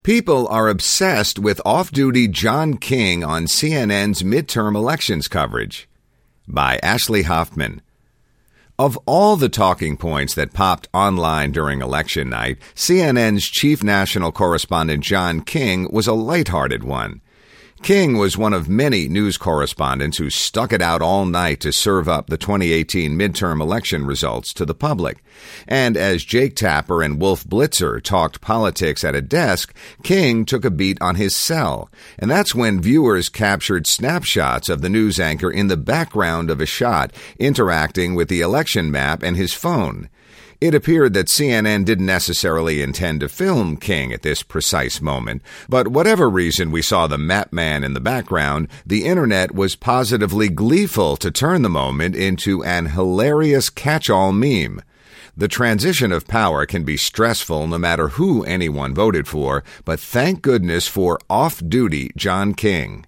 People are obsessed with off-duty John King on CNN's midterm elections coverage. By Ashley Hoffman. Of all the talking points that popped online during election night, CNN's chief national correspondent John King was a lighthearted one. King was one of many news correspondents who stuck it out all night to serve up the 2018 midterm election results to the public. And as Jake Tapper and Wolf Blitzer talked politics at a desk, King took a beat on his cell. And that's when viewers captured snapshots of the news anchor in the background of a shot, interacting with the election map and his phone. It appeared that CNN didn't necessarily intend to film King at this precise moment, but whatever reason we saw the map man in the background, the internet was positively gleeful to turn the moment into an hilarious catch-all meme. The transition of power can be stressful no matter who anyone voted for, but thank goodness for off-duty John King.